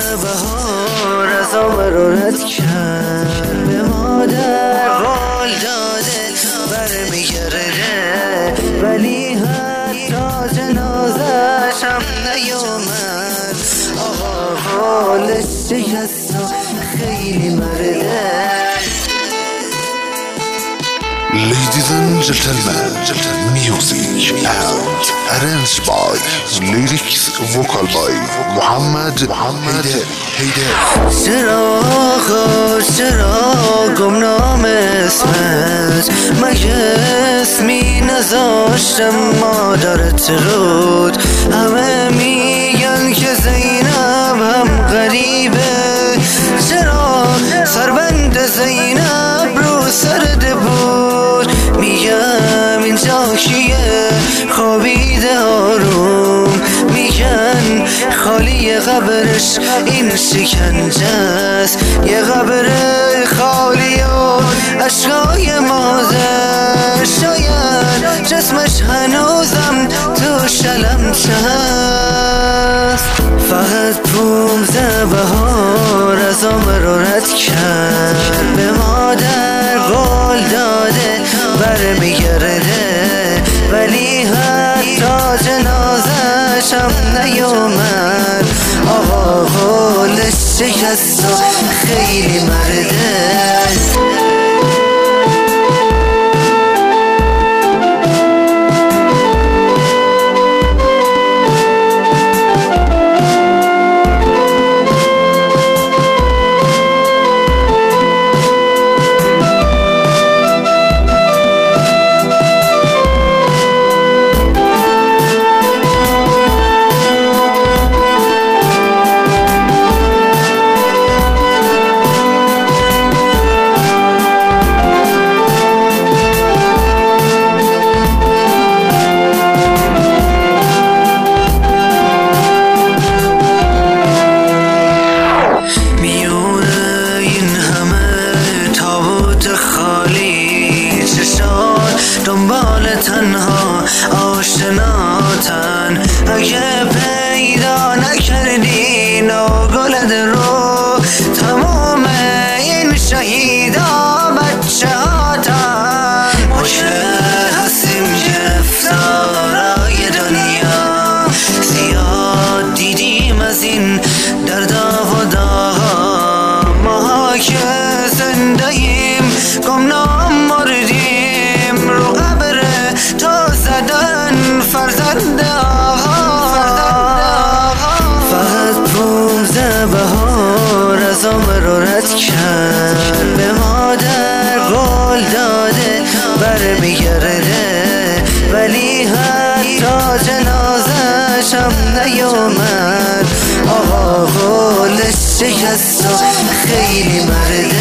بهار از آمرارت کرد، به مادر قول داده برمیگرده، ولی حتی جنازش هم نیومد. آقا حالش شکست و خیلی مرده. Ladies and gentlemen, music and arranged by lyrics vocal by محمد حیدر. چرا آقا چرا گمنام اسمت، مگه اسمی نذاشتم مادرت رود؟ همه میگن که زینب هم غریبه، چرا سربند زینب رو سرده بود؟ میگم اینجا کیه خوابیده آروم، میگن خالی قبرش این شکنجه است، یه قبر خالی و اشکای مادر، شاید جسمش هنوزم تو شلمچه است. فقط 15 بهار از آمرارت کرد، به مادر قول داده برمیگرده، ولی حتی جنازش هم نیومد. آقا قولش شکست و خیلی مرده. دنبال تنها آشناتن، اگه پیدا نکردی نوگلد رو، تمام این شهیدا بچه هاتن. باشه هستیم گرفتارای دنیا، زیاد دیدیم از این دردا و داها، ماها که زندهیم گمنام مردیم، رو قبر تو زدن فرزند آقا. فقط 15 بهار از آمرارت کرد، به مادر قول داده برمیگرده، ولی حتی جنازش هم نیومد. آقا قولش شکست و خیلی مرده.